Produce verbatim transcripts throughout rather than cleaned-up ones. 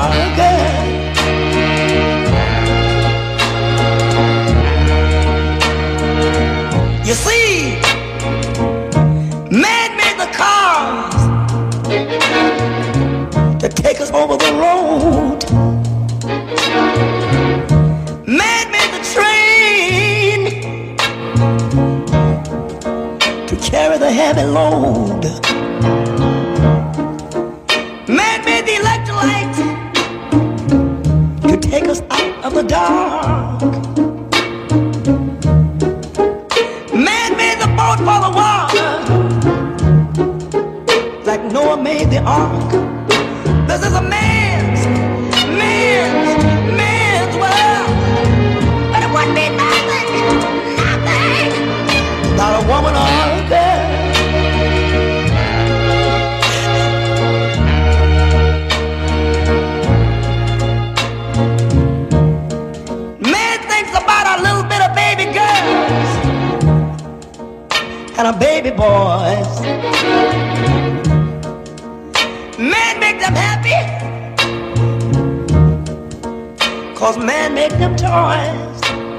girl. You see, man made the cars to take us over the road. Man made the train to carry the heavy load. Man made the electric light to take us out of the dark. Man made the boat for the water, like Noah made the ark. This is a man's, man's, man's world. But it wouldn't be nothing, nothing, not a woman or a girl. Man thinks about a little bit of baby girls and a baby boys. Man make them happy, cause man make them toys.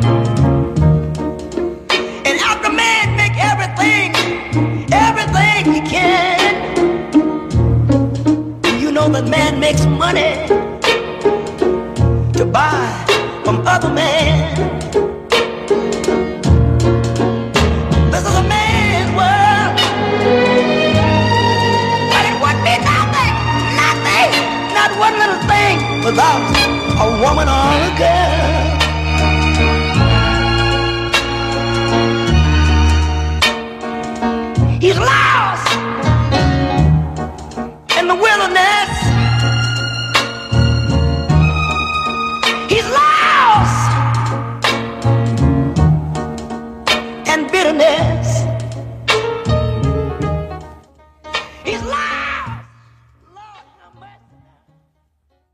And after man make everything, everything he can, you know that man makes money to buy from other men. This is a man's world, but it would be nothing, nothing, not one little thing without